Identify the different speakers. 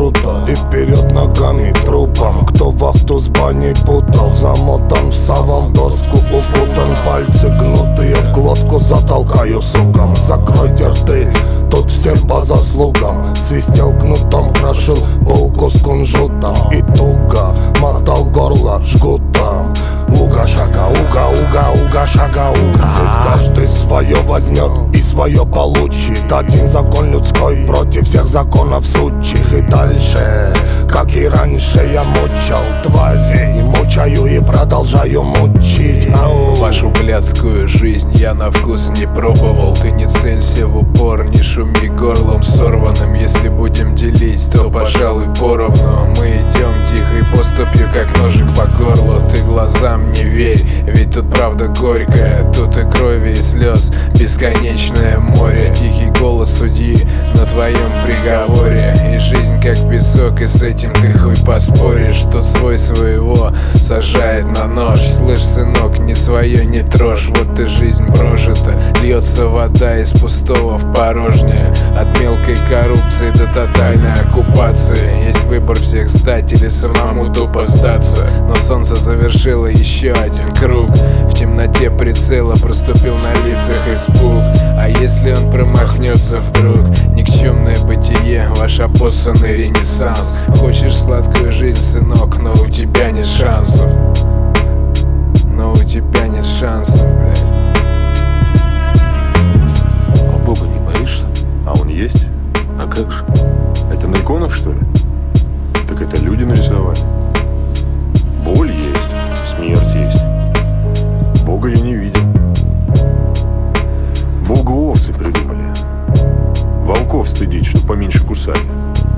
Speaker 1: круто, и вперед ногами трупом. Кто вахту с баней путал, замотан в саван, доску укутан. Пальцы гнутые в глотку затолкаю сукам. Закройте рты, тут всем по заслугам. Свистел кнутом, крошил булку с кунжутом и туго мотал горло жгутом. Уга-шага, уга-уга, шага, уга. Здесь каждый свое возьмет и свое получит. Один закон людской против всех законов сучих. И дальше, как и раньше, я мучал тварей, мучаю и продолжаю мучить.
Speaker 2: Вашу блядскую жизнь я на вкус не пробовал. Ты не целься в упор, не шуми горлом сорванным. Если будем делить, то, пожалуй, поровну. Мы идем тихой поступью, как ножик по горлу. Ты глазам не верь, ведь тут правда горькая. Тут и крови, и слез бесконечное море. Тихий голос судьи на твоем приговоре. И жизнь как песок, и с этим ты хуй поспоришь. Тут свой своего сажает на нож. Слышь, сынок, не свое не трожь. Вот и жизнь прожита, льется вода из пустого в порожнее. От мелкой коррупции до тотальной оккупации. Есть выбор всех сдать или самому тупо сдаться. Но солнце завершило еще один круг. В темноте прицела проступил на лицах испуг. А если он промахнется вдруг? Никчемное бытие, ваш опоссанный ренессанс. Хочешь сладкую жизнь, сынок, но у тебя нет шансов. Но у тебя нет шансов, блядь.
Speaker 3: А Бога не боишься? А он есть? А как же? Это на иконах, что ли? Так это люди нарисовали. Боль есть, смерть есть. Бога я не видел. Бога овцы придумали. Волков стыдить, что поменьше кусали.